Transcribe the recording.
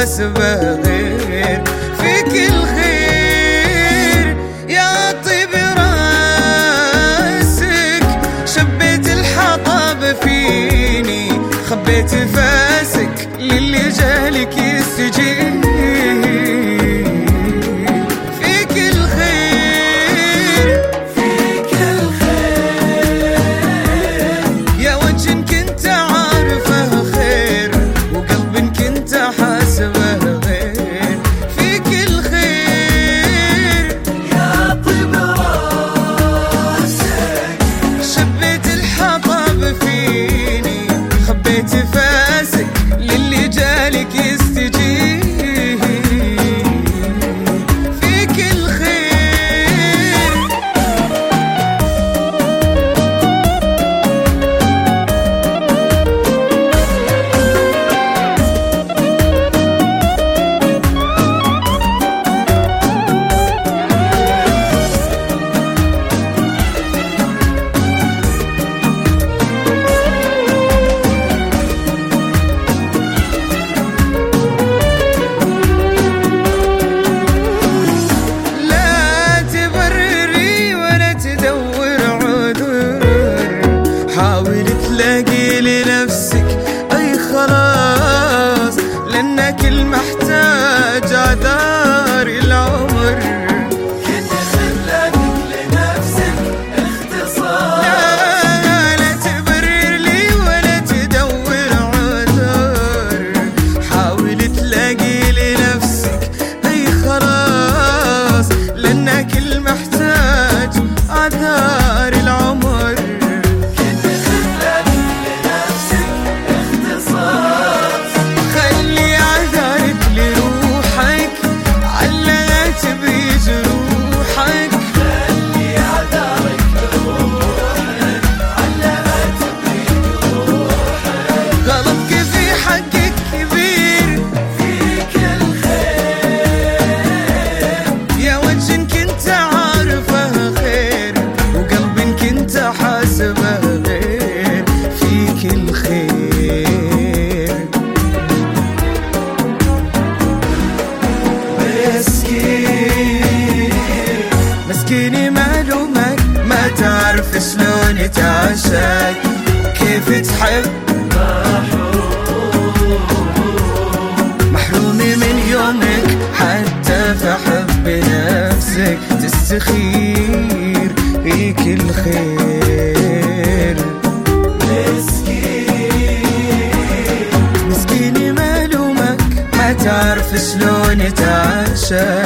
حاسبه غير فيك الخير. يا طيب راسك شبيت الحطب فيني، خبيت فاسك للي جالك يستجيب. فيك الخير فيك الخير، يا وجه كنت عارفه خير وقلب كنت حاسبه غير. فيك الخير يا طيب راسك شبيت الحطب فيني، خبيت فاسك للي جالك يستجيب. فيك الخير حاول تلاقي لنفسك أي خلاص، لأنك المحتاج عذار العمر. كنت خلك لنفسك اختصار. لا تبرر لي ولا تدور عذار، حاول تلاقي لنفسك أي خلاص، لأنك المحتاج عذار العمر. حاسبه غير فيك الخير. مسكيني معلومك ما تعرف شلون تعشق، كيف تحب محرومي من يومك، حتى في حب نفسك تستخير. فيك الخير مسكيني معلومك ما تعرف شلون تعشق،